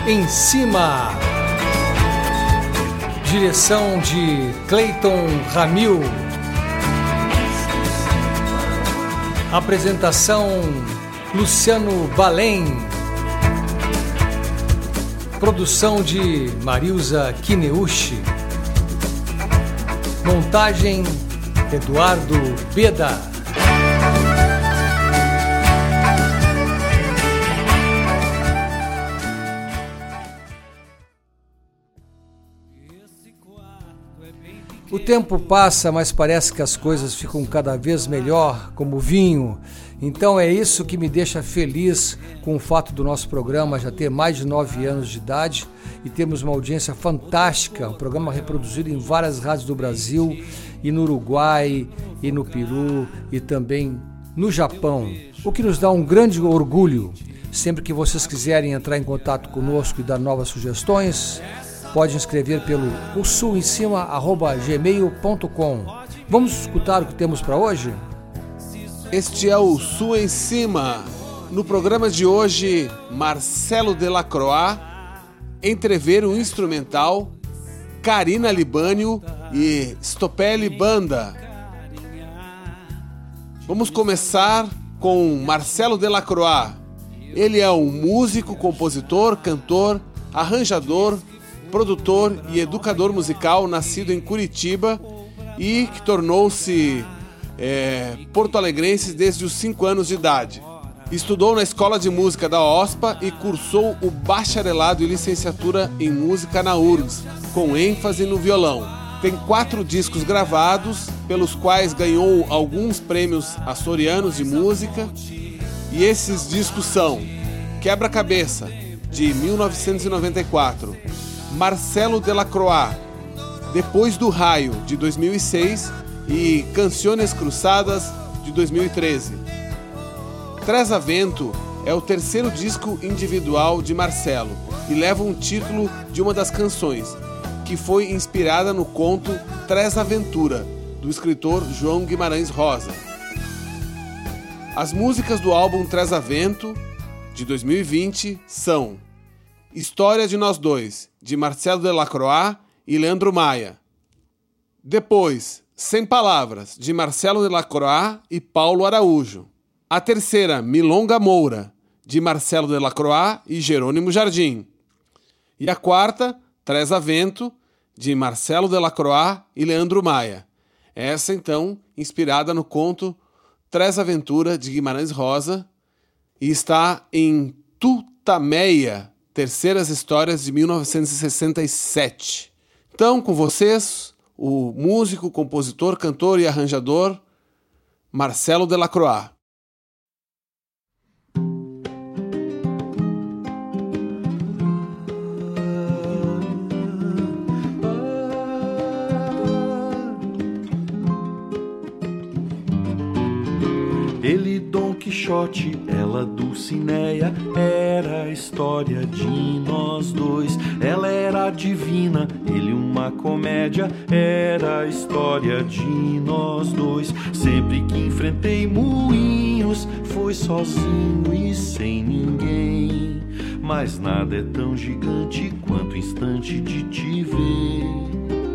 em Cima. Direção de Cleiton Ramil. Apresentação Luciano Balém. Produção de Marilza Kineuchi. Montagem Eduardo Beda. O tempo passa, mas parece que as coisas ficam cada vez melhor, como vinho. Então é isso que me deixa feliz com o fato do nosso programa já ter mais de 9 anos de idade e temos uma audiência fantástica, um programa reproduzido em várias rádios do Brasil e no Uruguai e no Peru e também no Japão, o que nos dá um grande orgulho. Sempre que vocês quiserem entrar em contato conosco e dar novas sugestões, pode escrever pelo osuemcima@gmail.com. Vamos escutar o que temos para hoje? Este é o Sul em Cima. No programa de hoje, Marcelo Delacroix, Entrever o Instrumental, Karina Libânio e Stopelli Banda. Vamos começar com Marcelo Delacroix. Ele é um músico, compositor, cantor, arranjador, produtor e educador musical nascido em Curitiba e que tornou-se porto-alegrense desde os 5 anos de idade. Estudou na Escola de Música da OSPA e cursou o bacharelado e licenciatura em música na URGS, com ênfase no violão. Tem 4 discos gravados, pelos quais ganhou alguns prêmios açorianos de música, e esses discos são Quebra-Cabeça, de 1994, Marcelo Delacroix, Depois do Raio, de 2006, e Canciones Cruzadas, de 2013. Tresavento é o 3º disco individual de Marcelo e leva um título de uma das canções, que foi inspirada no conto Tresaventura, do escritor João Guimarães Rosa. As músicas do álbum Tresavento, de 2020, são História de Nós Dois, de Marcelo Delacroix e Leandro Maia. Depois, Sem Palavras, de Marcelo Delacroix e Paulo Araújo. A terceira, Milonga Moura, de Marcelo Delacroix e Jerônimo Jardim. E a quarta, Tresavento, de Marcelo Delacroix e Leandro Maia. Essa, então, inspirada no conto Tresaventura, de Guimarães Rosa, e está em Tutameia, Terceiras Histórias, de 1967. Então, com vocês, o músico, compositor, cantor e arranjador Marcelo Delacroix. Ele, Dom Quixote, ela, Dulcineia, era a história de nós dois. Ela era divina, ele uma comédia, era a história de nós dois. Sempre que enfrentei moinhos, foi sozinho e sem ninguém. Mas nada é tão gigante quanto o instante de te ver.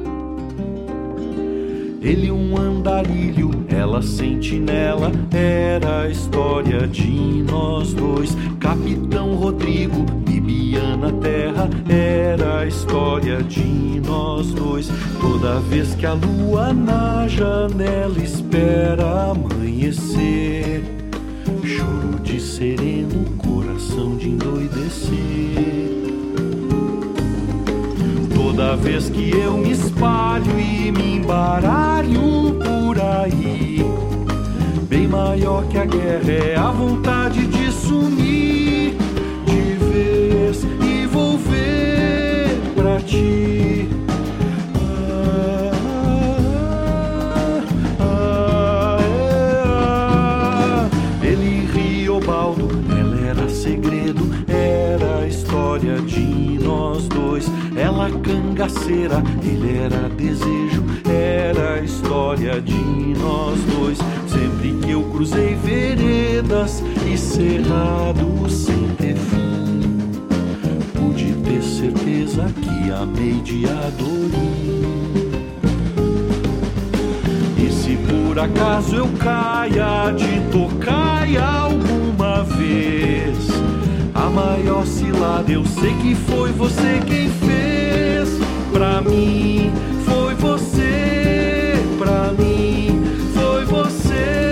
Ele um andarilho, ela sentinela, era a história de nós dois. Capitão Rodrigo, Bibiana Terra, era a história de nós dois. Toda vez que a lua na janela espera amanhecer, choro de sereno, coração de endoidecer. Toda vez que eu me espalho e me embaralho por aí, bem maior que a guerra é a vontade de sumir de vez e volver pra ti. Ele Riobaldo, ela era segredo, era a história de nós dois. Ela cangaceira, ele era desejo, era a história de nós dois. Sempre que eu cruzei veredas e cerrados sem ter fim, pude ter certeza que amei de adorir. E se por acaso eu caia de tocaia alguma vez, a maior cilada eu sei que foi você quem fez. Pra mim foi você, pra mim foi você.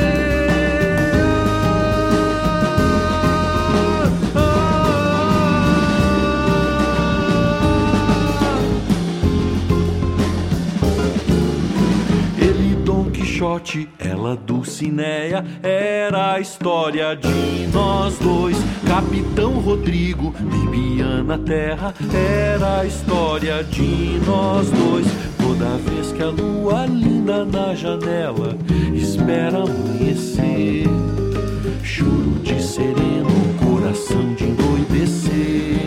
Ela Dulcineia, era a história de nós dois. Capitão Rodrigo, Bibiana Terra, era a história de nós dois. Toda vez que a lua linda na janela espera amanhecer, choro de sereno, coração de endoidecer.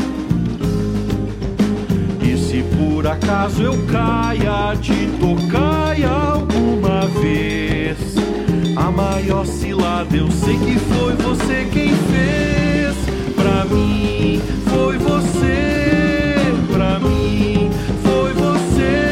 E se por acaso eu caia de tocaia alguma vez, a maior cilada eu sei que foi você quem fez. Pra mim foi você, pra mim foi você.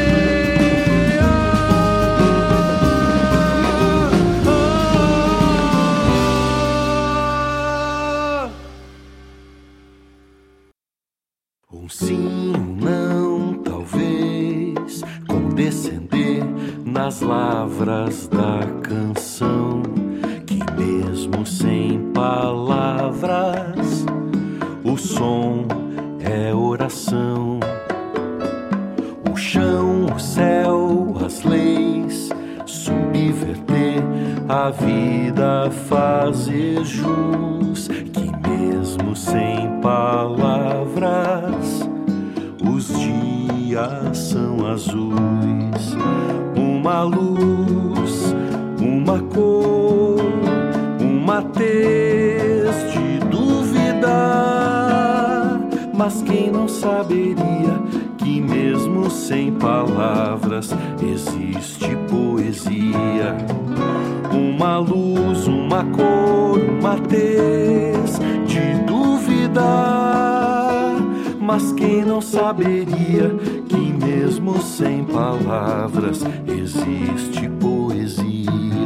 Um sim, um não, talvez condescender nas lavras da canção, que mesmo sem palavras o som é oração. O chão, o céu, as leis, subverter a vida, fazer jus, que mesmo sem palavras os dias são azuis. Uma luz, uma cor, uma tez de duvidar, mas quem não saberia que mesmo sem palavras existe poesia. Uma luz, uma cor, uma tez de duvidar, mas quem não saberia que mesmo sem palavras existe poesia.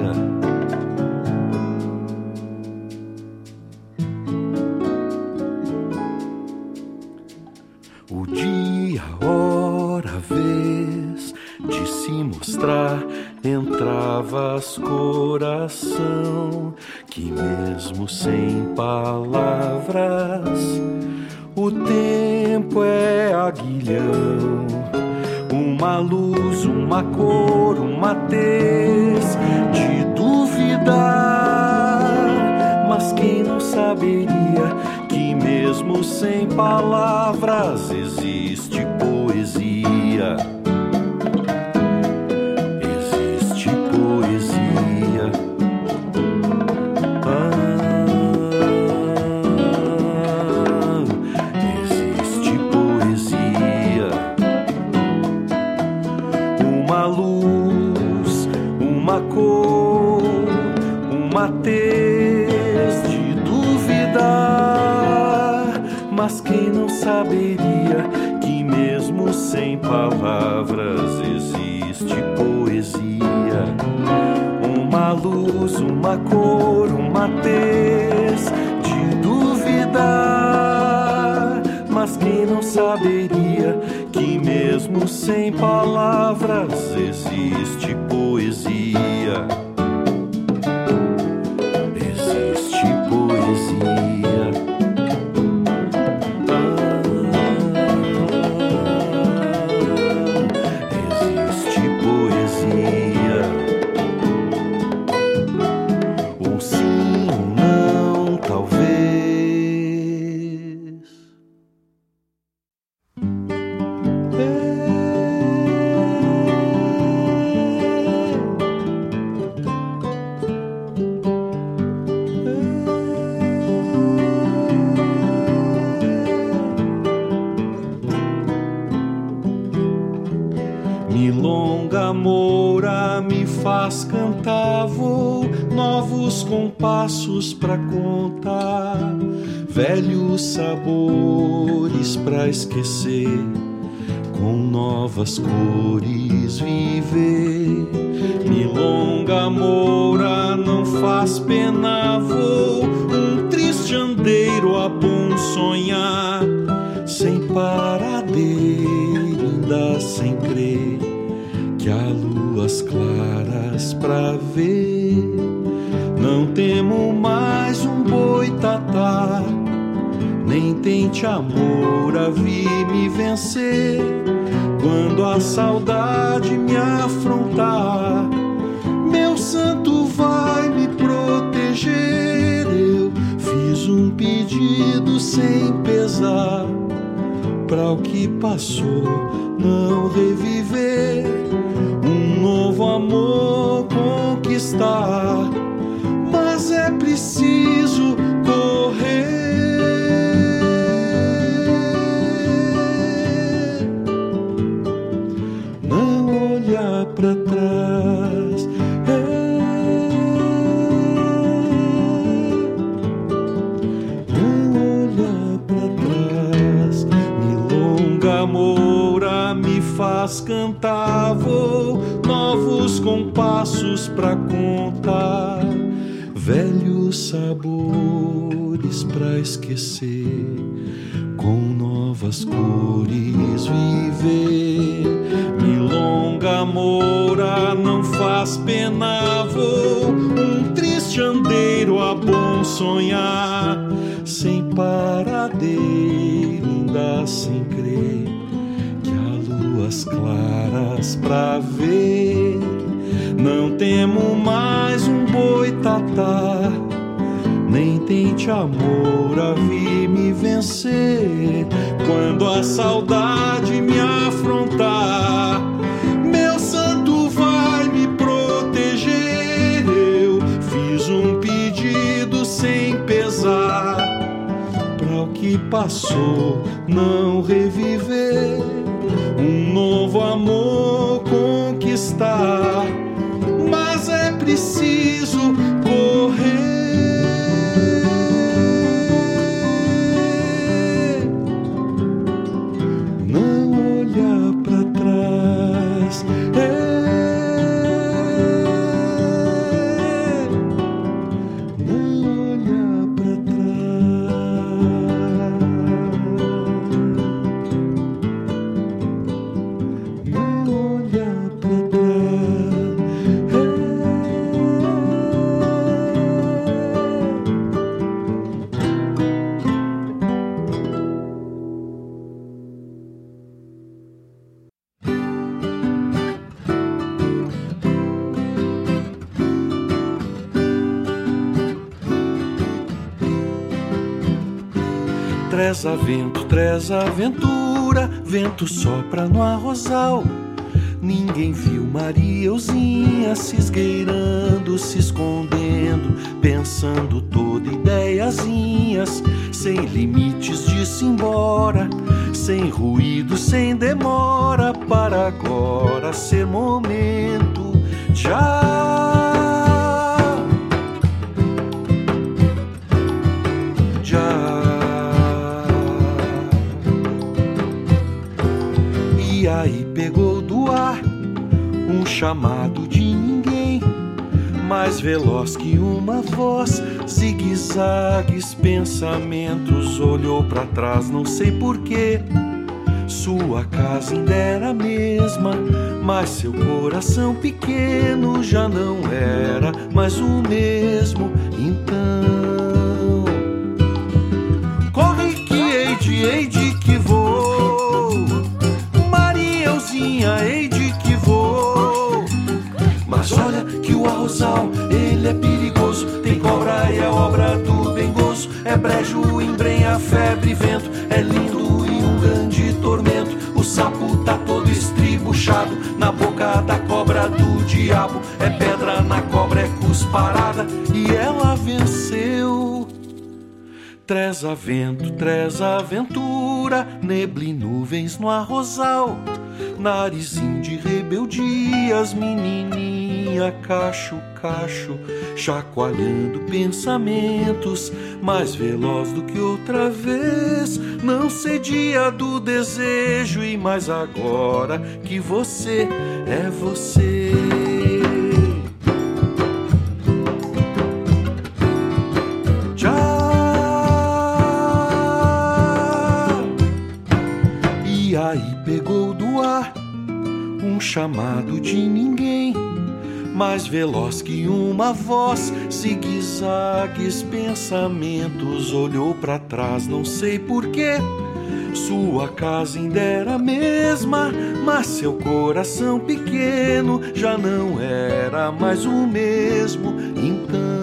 O dia, a hora, a vez de se mostrar entre travas coração, que mesmo sem palavras o tempo é aguilhão. Uma luz, uma cor, uma tez de duvidar, mas quem não saberia que mesmo sem palavras existe poesia. Existe poesia. Existe poesia. Uma luz, uma cor, uma tez de duvidar, mas quem não saberia que mesmo sem palavras existe poesia. Uma luz, uma cor, uma tez de duvidar, mas quem não saberia que mesmo sem palavras existe poesia. Existe poesia. Existe poesia. Um sim, um não, talvez. Milonga moura me faz cantar, vou novos compassos pra contar. velhos sabores pra esquecer, com novas cores viver. Milonga Moura não faz pena, vou um triste andeiro a bom sonhar, sem paradeira, ainda sem crer que há luas claras pra ver. Não temo mais um boitatá, nem tente amor a vir me vencer. Quando a saudade me afrontar, meu santo vai me proteger. Eu fiz um pedido sem pesar, pra o que passou não reviver. Um novo amor conquistar, mas é preciso correr. Não olhar pra trás, não olhar pra trás. Milonga Moura me faz cantar, vou novos compassos pra contar, velhos sabores pra esquecer, com novas cores viver. Milonga Moura não faz pena, vou um triste andeiro a bom sonhar, sem paradeira, ainda sem crer que há luas claras pra ver. Não temo mais um boitatá, nem tente amor a vir me vencer. Quando a saudade me afrontar, meu santo vai me proteger. Eu fiz um pedido sem pesar, pra o que passou não reviver. Um novo amor conquistar, mas é preciso correr. Não olhar pra trás, não olhar pra trás, não olhar pra trás. Treza vento, treza aventura, vento sopra no arrozal. Ninguém viu Marieuzinha se esgueirando, se escondendo, pensando toda ideiazinhas, sem limites disse embora, sem ruído, sem demora, para agora ser momento. Já, já. E aí pegou do ar um chamado de ninguém, mais veloz que uma voz, zigue-zagues, pensamentos. Olhou pra trás, não sei porquê. Sua casa ainda era a mesma, mas seu coração pequeno já não era mais o mesmo. Então, corre que hei de que vou, Marieuzinha, hei de que vou. Mas olha que o arrozal, ele é perigoso, tem cobra e é obra do bem gozo. É brejo, embrenha, febre, vento, é lindo e um grande tormento. O sapo tá todo estribuchado na boca da cobra do diabo. É pedra na cobra, é cusparada e ela venceu. Treza vento, treza aventura, neble e nuvens no arrozal. Narizinho de rebeldia, as menininhas menininha, cacho, cacho, chacoalhando pensamentos, mais veloz do que outra vez, não cedia do desejo, e mais agora que você é você. E aí pegou do ar um chamado de ninguém, mais veloz que uma voz, zigue-zagues, pensamentos, olhou pra trás, não sei porquê. Sua casa ainda era a mesma, mas seu coração pequeno já não era mais o mesmo. Então,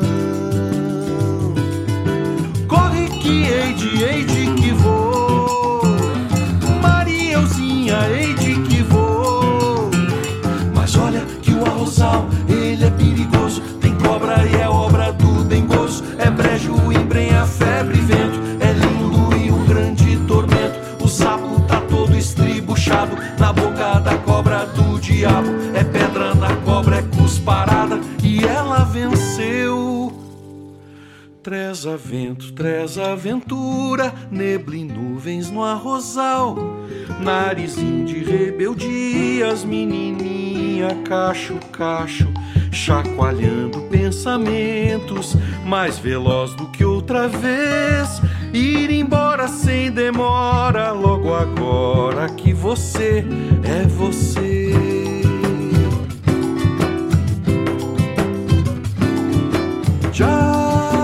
corre que hei de que vou, Marieuzinha, hei de que vou. Mas olha que o arrozal, ele é perigoso, tem cobra e é obra do dengoso, é brejo, embrenha, febre e vento, é lindo e um grande tormento. O sapo tá todo estribuchado na boca da cobra do diabo, é pedra na cobra, é cusparada, e ela venceu. Treza vento, treza aventura, nebla e nuvens no arrozal, narizinho de rebeldias, menininha, cacho, cacho, chacoalhando pensamentos, mais veloz do que outra vez, ir embora sem demora, logo agora que você é você. Já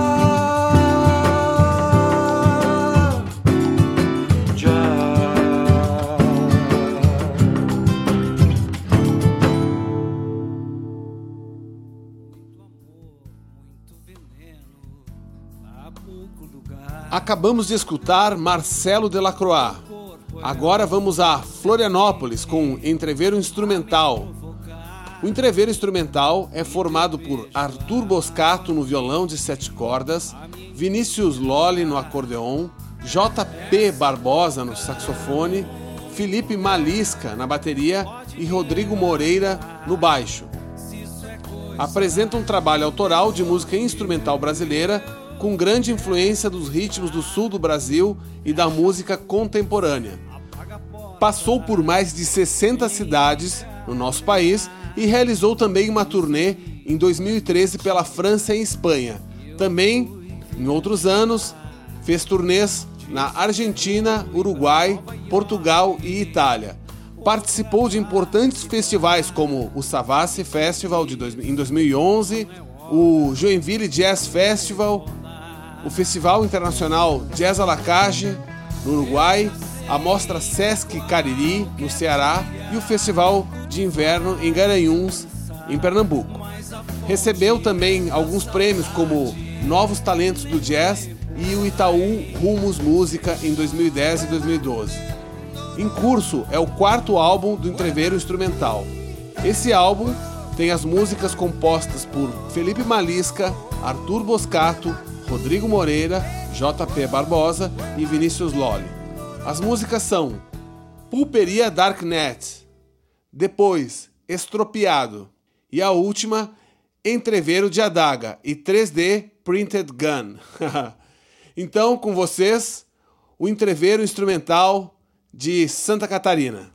Acabamos de escutar Marcelo Delacroix. Agora vamos a Florianópolis com Entreveiro Instrumental. O Entreveiro Instrumental é formado por Arthur Boscato no violão de 7 cordas, Vinícius Lolli no acordeon, J.P. Barbosa no saxofone, Felipe Malisca na bateria e Rodrigo Moreira no baixo. Apresenta um trabalho autoral de música instrumental brasileira com grande influência dos ritmos do sul do Brasil e da música contemporânea. Passou por mais de 60 cidades no nosso país e realizou também uma turnê em 2013 pela França e Espanha. Também, em outros anos, fez turnês na Argentina, Uruguai, Portugal e Itália. Participou de importantes festivais como o Savassi Festival em 2011, o Joinville Jazz Festival, o Festival Internacional Jazz à la Cage, no Uruguai, a Mostra Sesc Cariri, no Ceará, e o Festival de Inverno em Garanhuns, em Pernambuco. Recebeu também alguns prêmios como Novos Talentos do Jazz e o Itaú Rumos Música em 2010 e 2012. Em curso é o 4º álbum do Entreveiro Instrumental. Esse álbum tem as músicas compostas por Felipe Malisca, Arthur Boscato, Rodrigo Moreira, J.P. Barbosa e Vinícius Lolli. As músicas são Pulperia Darknet, depois Estropiado e a última Entreveiro de Adaga e 3D Printed Gun. Então, com vocês, o Entreveiro Instrumental de Santa Catarina.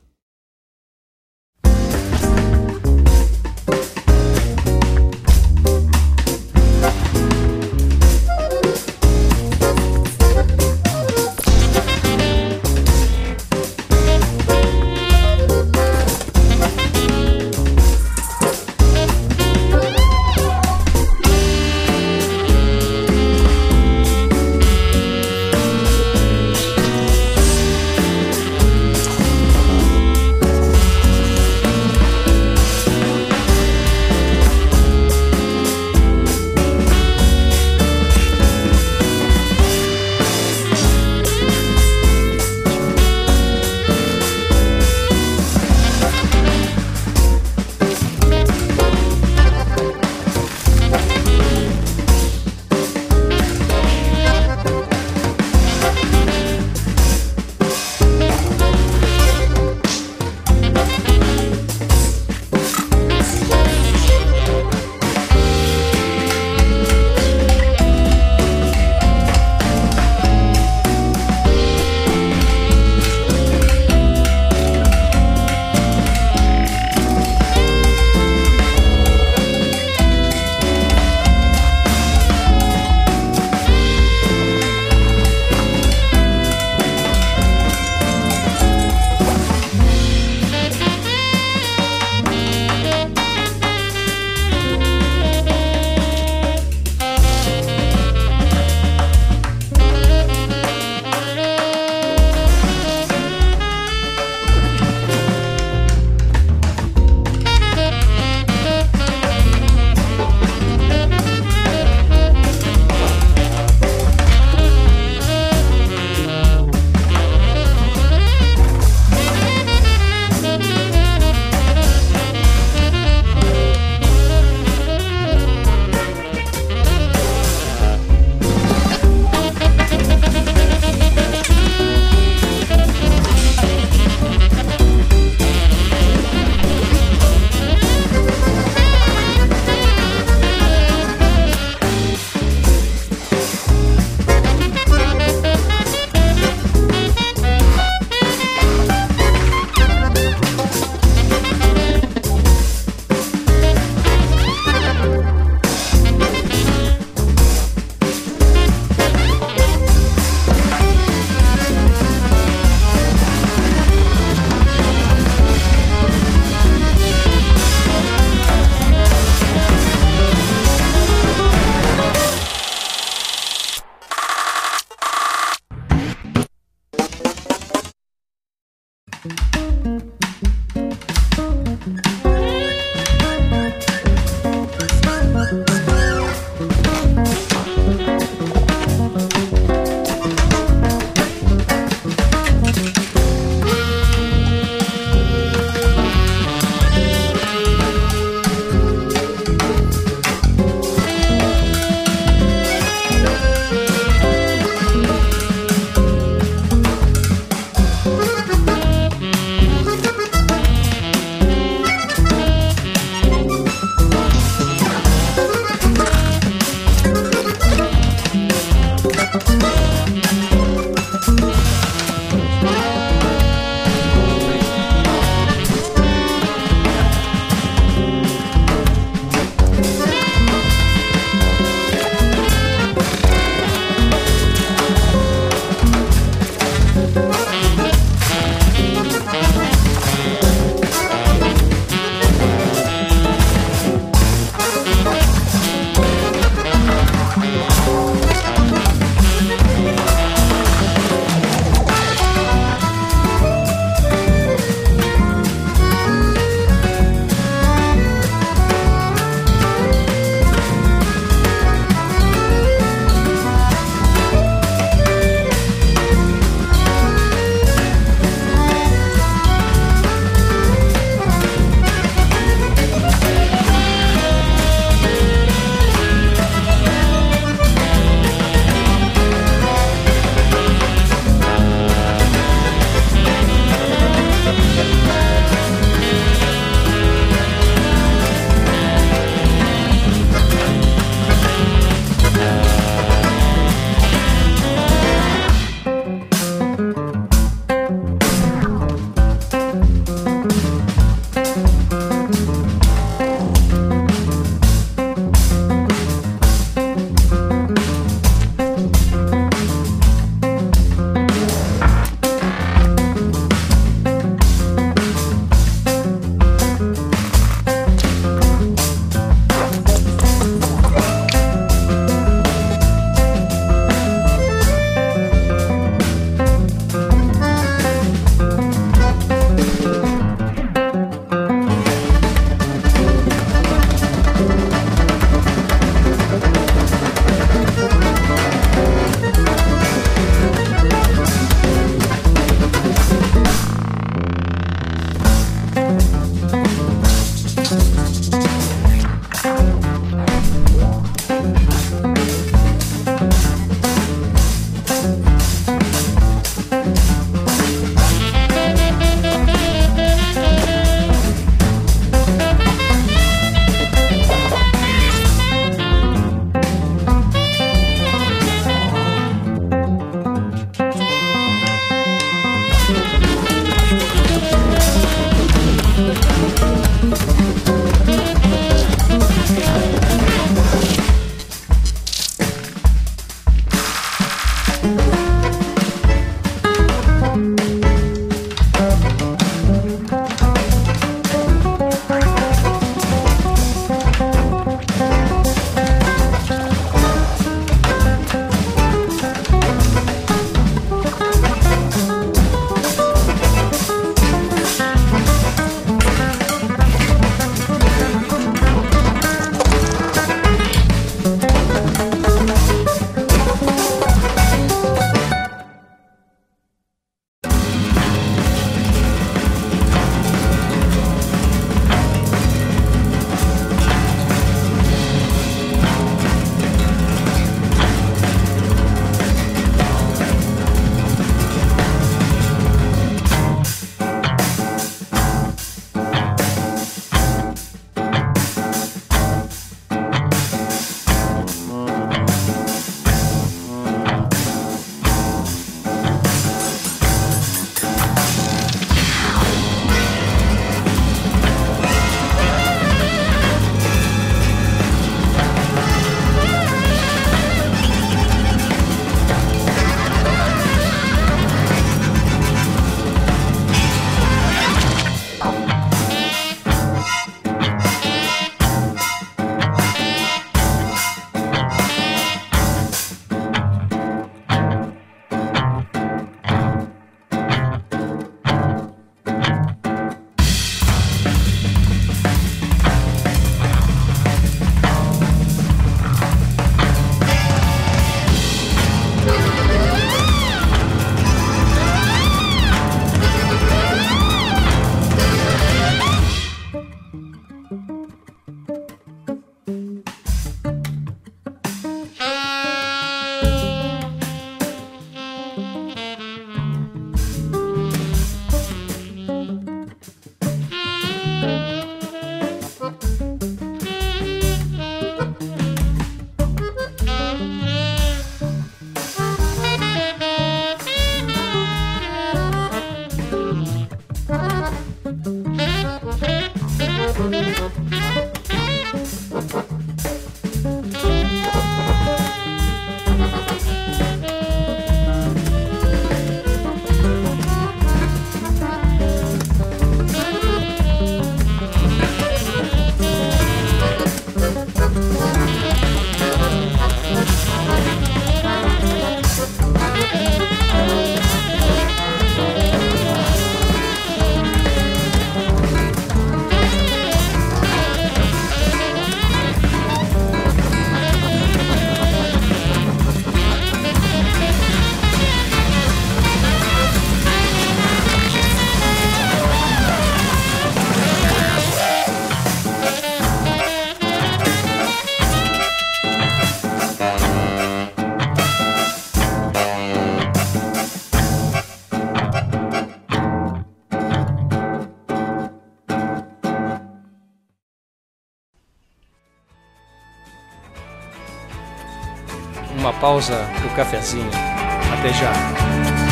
uma pausa pro cafezinho. Até já.